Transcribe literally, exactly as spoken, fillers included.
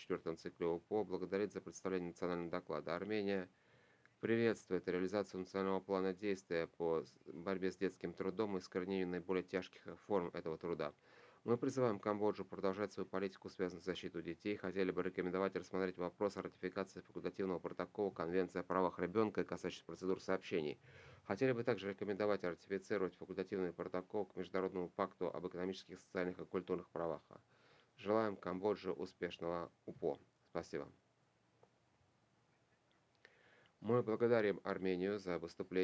четвёртом цикле УПО благодарит за представление национального доклада. Армения приветствует реализацию национального плана действия по с- борьбе с детским трудом и искоренению наиболее тяжких форм этого труда. Мы призываем Камбоджу продолжать свою политику, связанную с защитой детей. Хотели бы рекомендовать рассмотреть вопрос о ратификации факультативного протокола Конвенции о правах ребенка и касающихся процедур сообщений. Хотели бы также рекомендовать ратифицировать факультативный протокол к Международному пакту об экономических, социальных и культурных правах. Желаем Камбодже успешного УПО. Спасибо. Мы благодарим Армению за выступление.